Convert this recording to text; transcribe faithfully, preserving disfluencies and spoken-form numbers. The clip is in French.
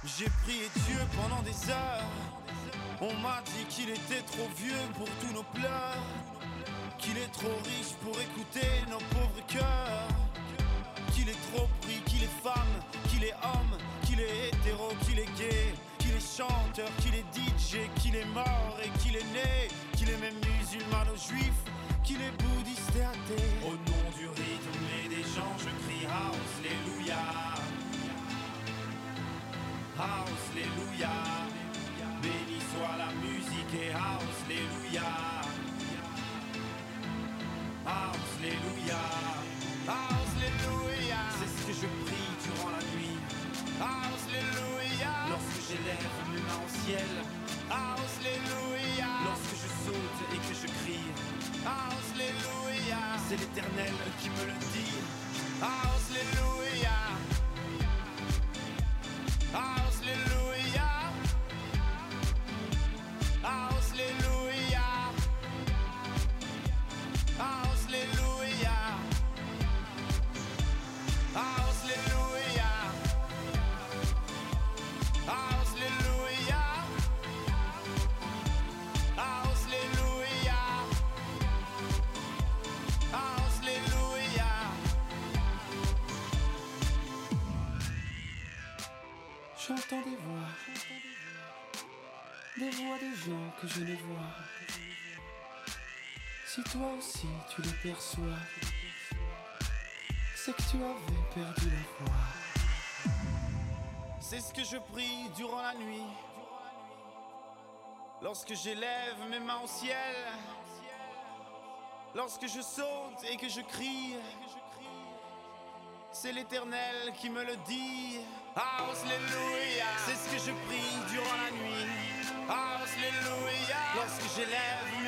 J'ai prié Dieu pendant des heures. On m'a dit qu'il était trop vieux pour tous nos pleurs, qu'il est trop riche pour écouter nos pauvres cœurs, qu'il est trop pris, qu'il est femme, qu'il est homme, qu'il est hétéro, qu'il est gay, qu'il est chanteur, qu'il est D J, qu'il est mort et qu'il est né, qu'il est même musulman ou juif, qu'il est bouddhiste et athée. Au nom du rythme et des gens, je crie house, alléluia. House, alléluia. Béni soit la musique et house, alléluia. House, alléluia. House, alléluia. C'est ce que je prie durant la nuit. House, alléluia. Lorsque j'élève mes mains au ciel. House, alléluia. Lorsque je saute et que je crie. House, alléluia. C'est l'Éternel qui me le dit. House, alléluia. House, alléluia. House, alléluia. House, alléluia. House, alléluia. House, alléluia. House, alléluia. House, alléluia. J'entends des voix, des voix des gens que je ne vois. Si toi aussi tu les perçois, c'est que tu avais perdu la foi. C'est ce que je prie durant la nuit, lorsque j'élève mes mains au ciel, lorsque je saute et que je crie. C'est l'Éternel qui me le dit. House, alléluia. C'est ce que je prie durant la nuit. House, alléluia. Lorsque j'élève